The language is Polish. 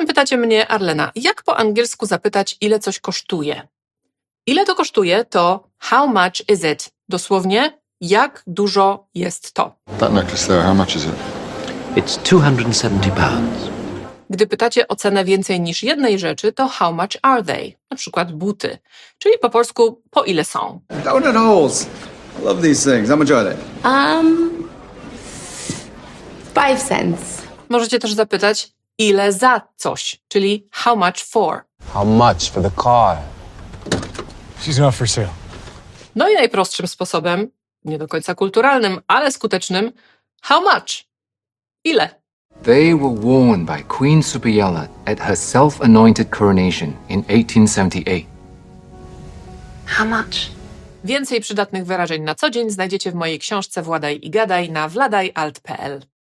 Czasem pytacie mnie, Arlena, jak po angielsku zapytać, ile coś kosztuje? Ile to kosztuje, to how much is it? Dosłownie, jak dużo jest to? That necklace there, how much is it? It's £270. Gdy pytacie o cenę więcej niż jednej rzeczy, to how much are they? Na przykład buty. Czyli po polsku, po ile są? Donut holes. I love these things. How much are they? 5 cents. Możecie też zapytać, ile za coś, czyli how much for. How much for the car? She's not for sale. No i najprostszym sposobem, nie do końca kulturalnym, ale skutecznym, how much? Ile? They were worn by Queen Subayala at her self-anointed coronation in 1878. How much? Więcej przydatnych wyrażeń na co dzień znajdziecie w mojej książce Władaj i Gadaj na wladajalt.pl.